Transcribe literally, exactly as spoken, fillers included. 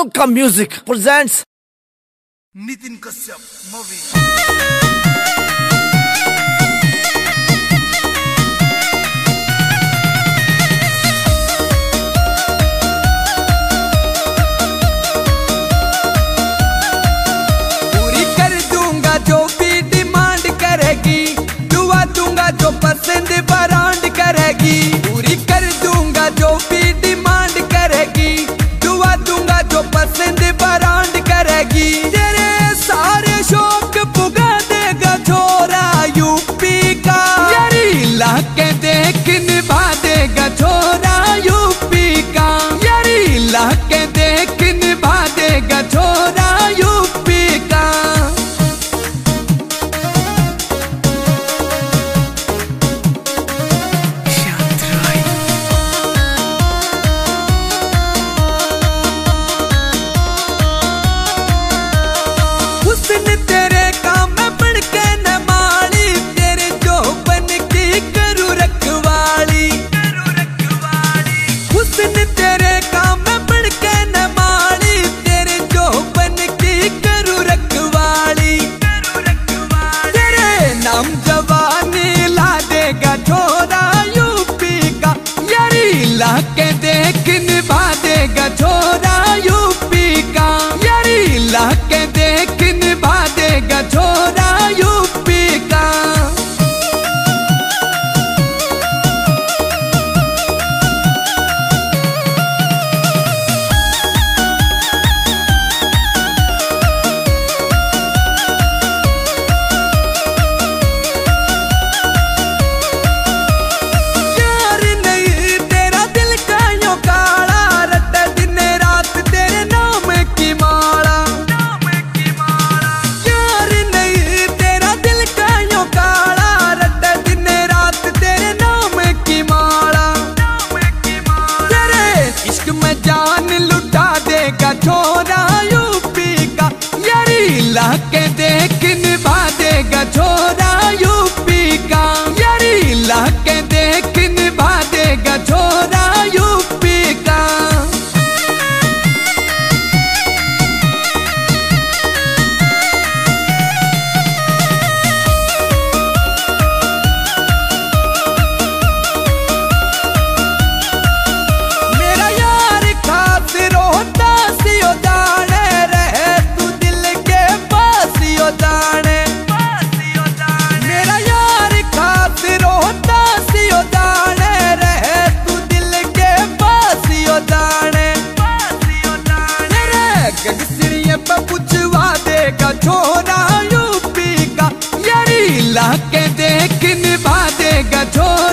Alka Music presents Nitin Kashyap movie. पूरी कर दूंगा जो भी डिमांड करेगी, दुआ दूंगा जो पसंद बरांड करेगी। पूरी कर दूंगा जो भी डिमांड करेगी, दुआ दूंगा जो पसंद बरांड करेगी। तेरे सारे शौक पुगा देगा छोरा यूपी का, यारी लाके देख निभा देगा छोरा यूपी का, यारी लाके देख निभा देगा छोरा यूपी का। हुस्न तेरे काम में बढ़ के न माली, तेरे जो बन की करूँ रखवाली। हुस्न तेरे काम में बढ़ के न माली, तेरे जो बन की करूँ रखवाली। तेरे नाम जवानी ला देगा छोरा यूपी का, यारी ला के देख निभा देगा छोरा यूपी का, यारी ला के देख निभा देगा छोरा यूपी का। यार नहीं तेरा दिल का यो काला, रट्टा दिन रात तेरे नाम की माला। यार नहीं तेरा दिल का यो काला, रट्टा दिन रात तेरे नाम की माला। तेरे इश्क में जान लुटा देगा छोरा यूपी का, यारी ला के देख निभा देगा छोरा यूपी का, यारी ला के देख निभा देगा छोरा यूपी का। मेरा यार खास रोता सियो जाने, रहे तू दिल के पास यो जाने। मेरा यार खास रोता सियो जाने, रहे तू दिल के पास यो जाने। तेरे गगसिरिये पे पूछवा देगा छोरा यूपी का, यारी ला के देख निभा देगा छोरा